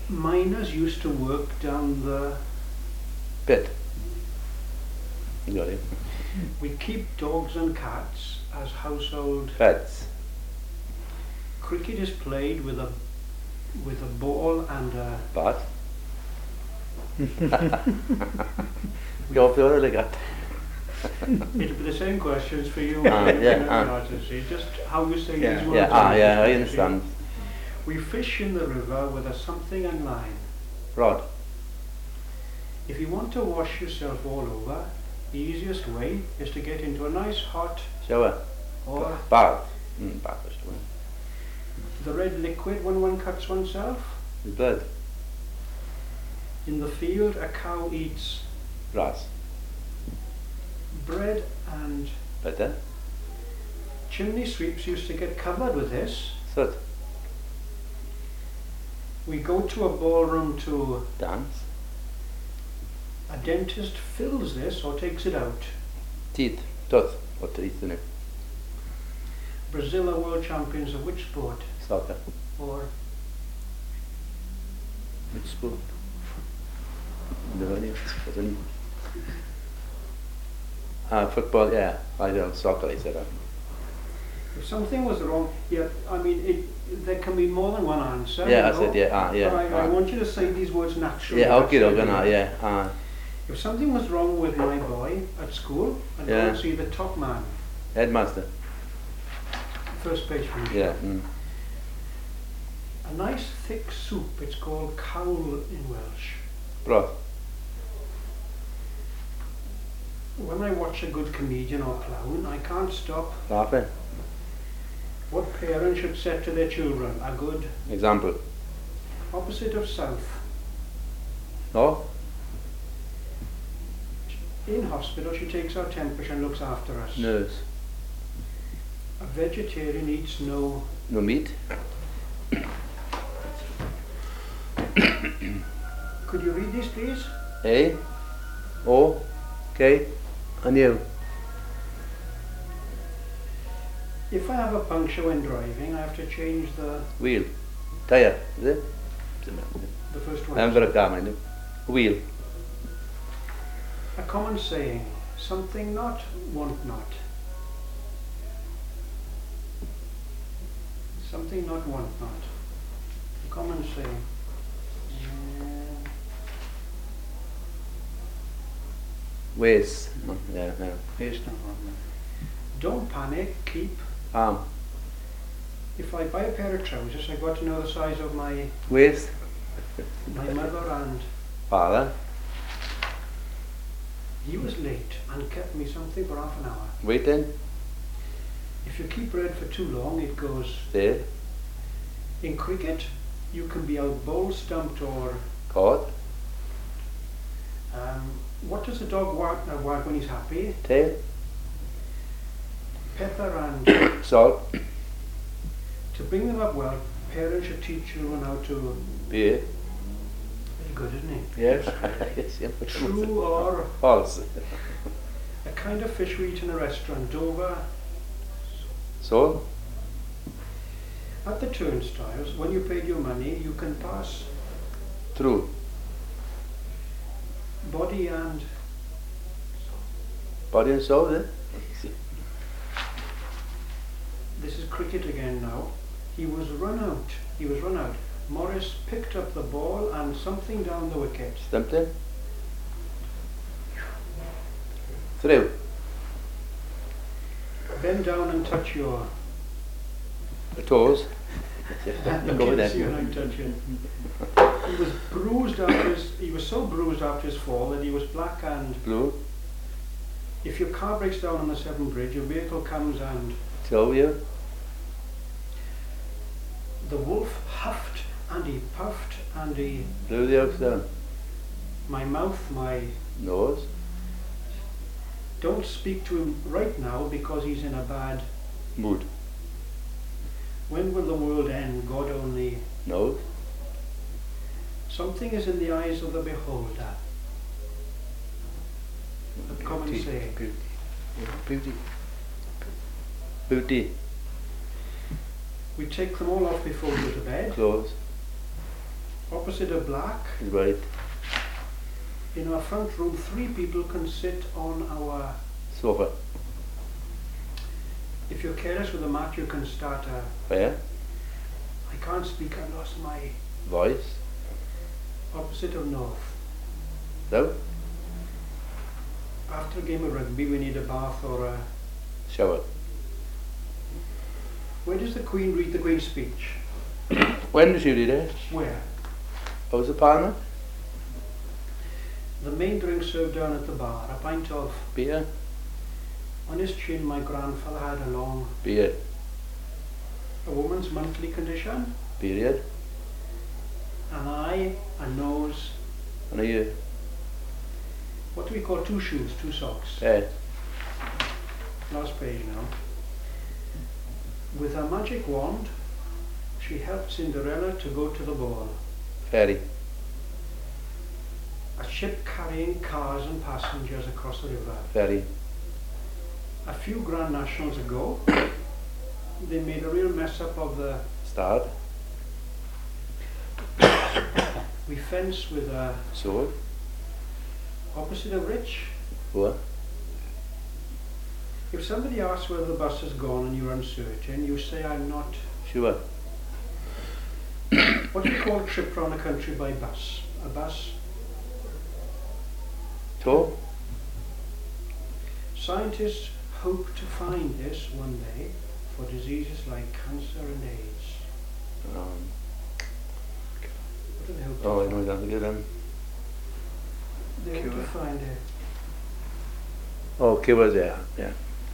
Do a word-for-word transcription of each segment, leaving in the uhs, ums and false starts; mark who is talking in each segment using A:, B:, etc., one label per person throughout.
A: Miners used to work down the
B: pit. You got it.
A: We keep dogs and cats as household
B: Pets.
A: Cricket is played with a with a ball and a
B: Bat. Go for it, like that.
A: It'll be the same questions for you.
B: Ah,
A: and
B: yeah,
A: you know,
B: ah.
A: not to see, just how you say
B: Yeah,
A: these words.
B: yeah, ah,
A: are
B: yeah, I
A: different, see.
B: understand.
A: We fish in the river with a something in line.
B: Rod.
A: If you want to wash yourself all over, the easiest way is to get into a nice hot
B: Shower.
A: or
B: Bath. Mm, bath is the one.
A: the red liquid when one cuts oneself.
B: The blood.
A: In the field, a cow eats
B: Grass.
A: bread, and
B: Butter.
A: chimney sweeps used to get covered with this.
B: Soot.
A: We go to a ballroom to
B: Dance.
A: a dentist fills this or takes it out.
B: Teeth. Tooth. What teeth in it?
A: Brazil are world champions of which sport?
B: Soccer.
A: Or
B: Which sport? No idea. I don't know. Ah, football, yeah. I don't soccer, I said that.
A: if something was wrong, yeah, I mean, it, there can be more than one answer.
B: Yeah,
A: you
B: I said,
A: know,
B: yeah, ah, yeah.
A: But I, I
B: ah.
A: want you to say these words naturally.
B: Yeah, okay,
A: That's
B: okay,
A: it.
B: no, yeah. Ah,
A: If something was wrong with my boy at school, I'd go
B: Yeah.
A: and see the top man.
B: headmaster.
A: First page for you.
B: Yeah. Mm.
A: A nice thick soup, it's called cawl in Welsh.
B: Broth.
A: When I watch a good comedian or clown, I can't stop.
B: Laughing.
A: What parent should set to their children? A good
B: Example.
A: opposite of south.
B: No?
A: In hospital, she takes our temperature and looks after us.
B: Nurse.
A: A vegetarian eats no.
B: No meat.
A: Could you read these, please?
B: A. O. K. And you.
A: If I have a puncture when driving, I have to change the
B: Wheel. Tire. Is it?
A: the first
B: I
A: one.
B: haven't got a car, mind you. Wheel.
A: A common saying: something not, want not. Something not, want not. A common saying. Uh,
B: Waste. No, yeah, yeah.
A: Based on what? Don't panic, keep.
B: Arm.
A: If I buy a pair of trousers, I've got to know the size of my
B: Waste.
A: my mother, and
B: Father.
A: he was late and kept me something for half an hour.
B: Waiting.
A: If you keep bread for too long, it goes.
B: Stay.
A: In cricket, you can be out bowl stumped or.
B: Caught.
A: Um, what does a dog wag, uh, wag when he's happy?
B: Tail.
A: Pepper and.
B: Salt.
A: To bring them up well, parents should teach children how to.
B: Beer.
A: Very good, isn't it?
B: Yes. Yes, yeah.
A: True or
B: False.
A: a kind of fish we eat in a restaurant, Dover.
B: So.
A: At the turnstiles, when you paid your money, you can pass
B: True.
A: body and.
B: Body and soul, eh?
A: This is cricket again now. He was run out. He was run out. Morris picked up the ball and something down the wicket.
B: Stumped in. Through.
A: Bend down and touch your.
B: The toes.
A: You
B: Go with
A: can't see
B: that.
A: when I'm touching. He was bruised after his. He was so bruised after his fall that he was black. And
B: Blue.
A: if your car breaks down on the Severn Bridge, your vehicle comes and
B: Show you.
A: the wolf huffed and he puffed and he.
B: Blew the oaks down.
A: My mouth, my.
B: Nose.
A: Don't speak to him right now because he's in a bad.
B: Mood.
A: When will the world end? God only.
B: Nose.
A: Something is in the eyes of the beholder. A common
B: Beauty.
A: saying.
B: Beauty. Beauty. Beauty.
A: We take them all off before we go to bed.
B: Clothes.
A: Opposite of black,
B: is white.
A: in our front room, three people can sit on our...
B: Sofa.
A: If you're careless with the mat, you can start a...
B: Where?
A: I can't speak, I lost my...
B: Voice.
A: Opposite of north.
B: South.
A: After a game of rugby, we need a bath or a...
B: Shower.
A: Where does the Queen read the Queen's speech?
B: When does she read it?
A: Where?
B: How's the Parliament?
A: The main drink served down at the bar, a pint of...
B: Beer.
A: On his chin, my grandfather had a long...
B: Beer.
A: A woman's monthly condition,
B: Period.
A: an eye, a nose...
B: And a year.
A: What do we call two shoes, two socks?
B: Yeah.
A: Last page now. With her magic wand, she helped Cinderella to go to the ball.
B: Ferry.
A: A ship carrying cars and passengers across the river.
B: Ferry.
A: A few Grand Nationals ago, they made a real mess up of the...
B: Start.
A: We fence with a...
B: Sword.
A: Opposite of rich.
B: Poor.
A: If somebody asks whether the bus has gone and you're uncertain, you say, I'm not...
B: Sure.
A: What do you call a trip round the country by bus? A bus?
B: Toe.
A: Scientists hope to find this one day for diseases like cancer and AIDS.
B: Um,
A: What do they hope to
B: oh, I
A: find?
B: know that again.
A: They hope to
B: Cure.
A: find it.
B: Oh, cure there. Yeah.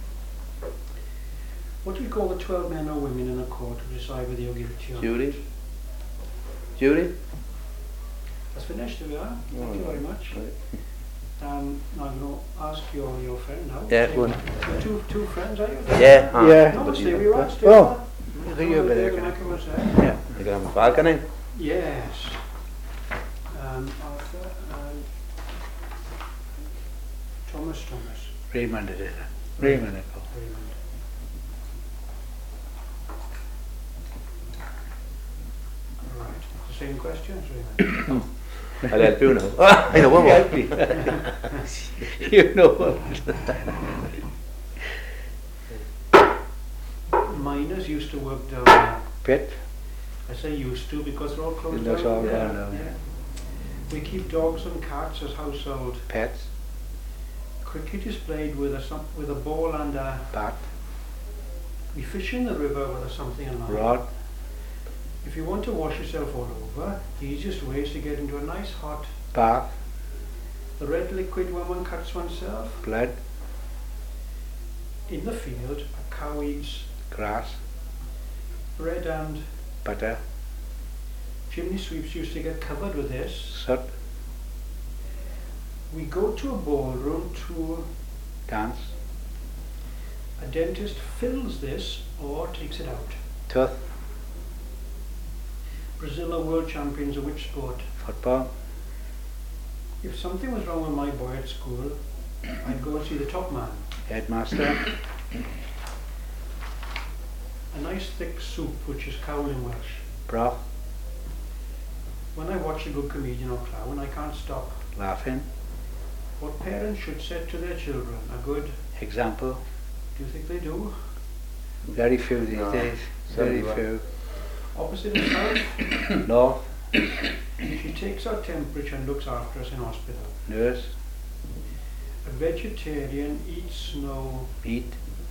A: What do we call the twelve men or women in a court who decide whether you're guilty or not?
B: Jury. Jury.
A: That's finished, here we are. Thank
B: Oh,
A: you very much.
B: Right.
A: Um, now I'm going to ask your, your friend now.
B: Yeah, go on.
A: You're two, two friends, are you?
B: Yeah. ah.
C: Yeah.
A: No, stay where you are, stay
C: Oh.
A: where you are.
C: I think you're
A: Oh,
C: better,
A: there the
C: can I?
A: microphone's there.
B: Yeah. I can have a balcony.
A: Yes. Um, Arthur and Thomas Thomas.
C: Raymond it is. Raymond it called.
A: Raymond. Right. The same questions, Raymond.
B: I'll help you now. Ah, I know one more. You know what?
A: Miners used to work down there.
C: Pit.
A: I say used to because they're all closed
C: That's
A: down.
C: all
A: yeah,
C: gone now,
A: yeah. We keep dogs and cats as household.
C: Pets.
A: Cricket is played with a some, with a ball and a...
C: Bat.
A: We fish in the river with a something in line.
C: Rod.
A: If you want to wash yourself all over, the easiest way is to get into a nice hot...
C: Bath.
A: The red liquid when one cuts oneself.
C: Blood.
A: In the field, a cow eats
C: Grass.
A: bread and...
C: Butter.
A: Chimney sweeps used to get covered with this.
C: Soot.
A: We go to a ballroom to...
C: Dance.
A: A dentist fills this or takes it out.
C: Tooth.
A: Brazil are world champions of which sport?
C: Football.
A: If something was wrong with my boy at school, I'd go and see the top man.
C: Headmaster.
A: A nice thick soup, which is cowl in Welsh.
C: Broth.
A: When I watch a good comedian or clown, I can't stop.
C: Laughing.
A: What parents should say to their children? A good...
C: Example.
A: Do you think they do?
C: Very few these
B: No.
C: days. Very
B: Seventy-one.
C: few.
A: Opposite of south,
C: North.
A: she takes our temperature and looks after us in hospital.
C: Nurse.
A: A vegetarian eats no...
C: Meat.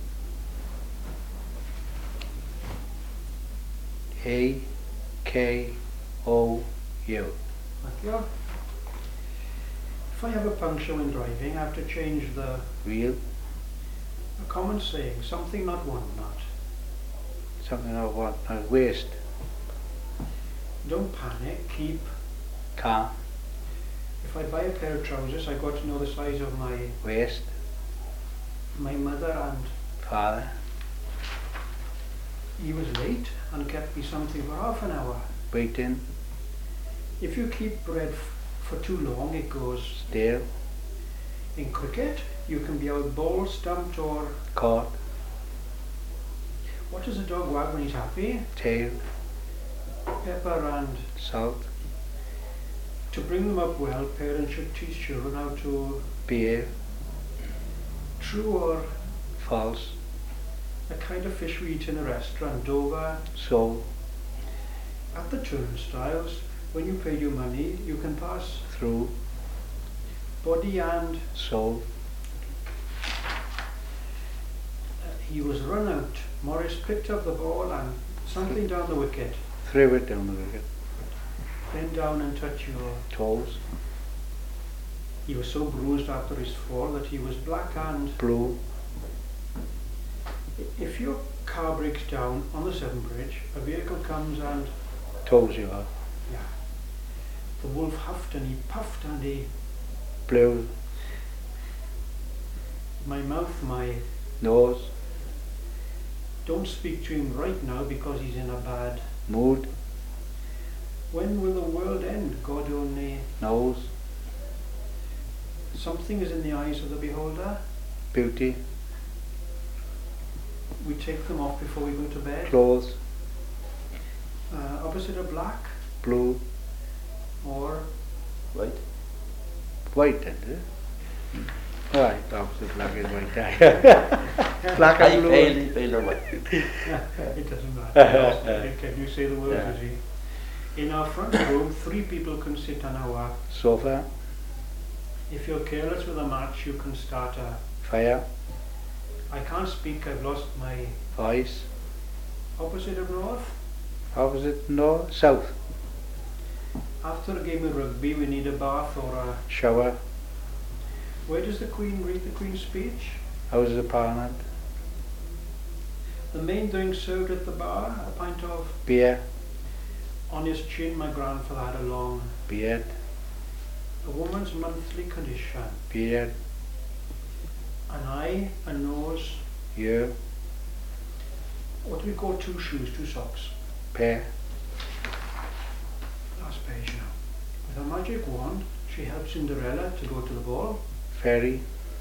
C: A. K. O. U.
A: Thank you. If I have a puncture when driving, I have to change the...
C: Wheel.
A: A common saying, something not one not.
C: Something I want. Uh, waste.
A: Don't panic, keep...
C: Car.
A: If I buy a pair of trousers, I got to know the size of my
C: Waste.
A: my mother, and
C: Father.
A: he was late and kept me something for half an hour.
C: Waiting.
A: If you keep bread f for too long, it goes.
C: Stale.
A: In cricket, you can be out ball stumped or...
C: Caught.
A: What does a dog wag when he's happy?
C: Tail.
A: Pepper and...
C: Salt.
A: To bring them up well, parents should teach children how to
C: behave,
A: true or
C: false,
A: a kind of fish we eat in a restaurant, Dover.
C: so,
A: At the turnstiles, when you pay your money, you can pass
C: through,
A: body and
C: so,
A: uh, he was run out. Morris picked up the ball and something down the wicket.
C: threw it down the wicket,
A: Bend down and touch your...
C: toes,
A: He was so bruised after his fall that he was black and...
C: blue,
A: If your car breaks down on the Severn Bridge, a vehicle comes and...
C: toes you are,
A: Yeah. The wolf huffed and he puffed and he...
C: blue,
A: My mouth, my...
C: nose,
A: Don't speak to him right now because he's in a bad...
C: mood,
A: When will the world end? God only...
C: nose,
A: Something is in the eyes of the beholder.
C: beauty,
A: We take them off before we go to bed.
C: clothes,
A: Uh, opposite of black
C: blue,
A: or...
B: Right?
C: white, isn't it? Right, opposite black is white. Aye. Black
B: I
C: and blue.
B: pale, pale or white.
A: It doesn't matter. Can you say the words,
B: Yeah.
A: is he? In our front room, three people can sit on our...
C: Sofa,
A: If you're careless with a match, you can start a...
C: fire,
A: I can't speak, I've lost my...
C: voice,
A: Opposite of north?
C: opposite north, south,
A: After a game of rugby, we need a bath or a...
C: shower,
A: Where does the Queen read the Queen's speech?
C: Houses of Parliament,
A: The main drink served at the bar, a pint of...
C: beer,
A: On his chin, my grandfather had a long...
C: beard,
A: A woman's monthly condition.
C: beard,
A: An eye, a nose...
C: ear,
A: What do we call two shoes, two socks?
C: pair,
A: Last page now. With a magic wand, she helped Cinderella to go to the ball.
C: ferry,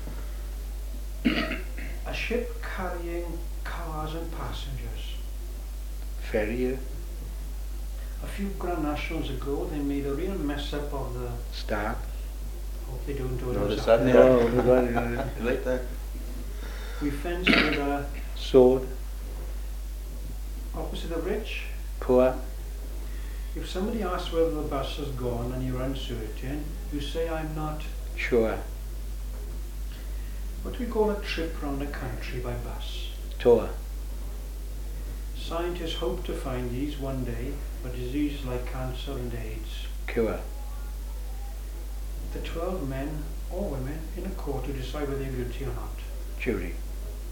A: A ship carrying cars and passengers.
C: ferry,
A: A few Grand Nationals ago, they made a real mess up of the...
C: start.
A: Hope they don't do it.
B: No,
A: on
B: the
A: Saturday.
B: sun
C: No, we got it.
B: Right there.
A: We fenced with a...
C: Sword,
A: Opposite of rich.
C: poor,
A: If somebody asks whether the bus has gone and you're uncertain, you say, I'm not...
C: sure,
A: What do we call a trip round the country by bus?
C: tour,
A: Scientists hope to find these one day for diseases like cancer and AIDS.
C: cure,
A: The twelve men or women in a court to decide whether they're guilty or not.
C: jury.